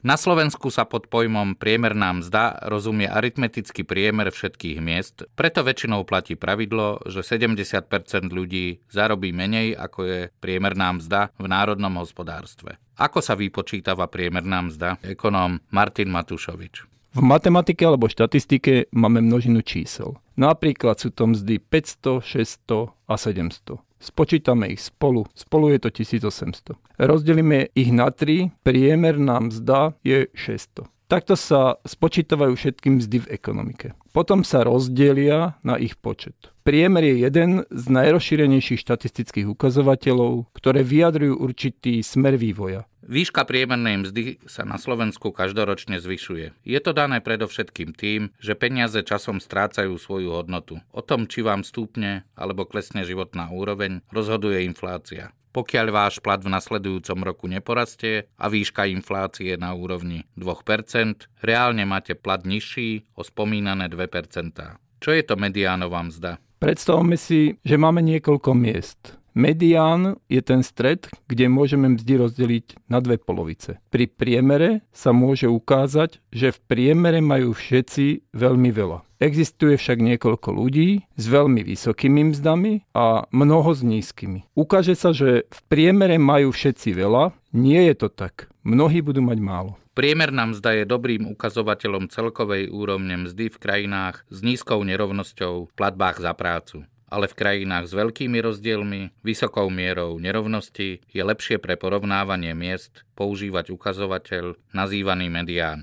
Na Slovensku sa pod pojmom priemerná mzda rozumie aritmetický priemer všetkých miest, preto väčšinou platí pravidlo, že 70% ľudí zarobí menej, ako je priemerná mzda v národnom hospodárstve. Ako sa vypočítava priemerná mzda? Ekonóm Martin Matušovič. V matematike alebo štatistike máme množinu čísel. Napríklad sú to mzdy 500, 600 a 700. Spočítame ich spolu. Spolu je to 1800. Rozdelíme ich na 3. Priemerná mzda je 600. Takto sa spočítavajú všetky mzdy v ekonomike. Potom sa rozdelia na ich počet. Priemer je jeden z najrozšírenejších štatistických ukazovateľov, ktoré vyjadrujú určitý smer vývoja. Výška priemernej mzdy sa na Slovensku každoročne zvyšuje. Je to dané predovšetkým tým, že peniaze časom strácajú svoju hodnotu. O tom, či vám stúpne alebo klesne životná úroveň, rozhoduje inflácia. Pokiaľ váš plat v nasledujúcom roku neporastie a výška inflácie na úrovni 2%, reálne máte plat nižší o spomínané 2%. Čo je to mediánová mzda? Predstavme si, že máme niekoľko miest. Medián je ten stred, kde môžeme mzdy rozdeliť na dve polovice. Pri priemere sa môže ukázať, že v priemere majú všetci veľmi veľa. Existuje však niekoľko ľudí s veľmi vysokými mzdami a mnoho s nízkymi. Ukáže sa, že v priemere majú všetci veľa, nie je to tak. Mnohí budú mať málo. Priemerná mzda je dobrým ukazovateľom celkovej úrovne mzdy v krajinách s nízkou nerovnosťou v platbách za prácu. Ale v krajinách s veľkými rozdielmi, vysokou mierou nerovnosti je lepšie pre porovnávanie miest používať ukazovateľ nazývaný medián.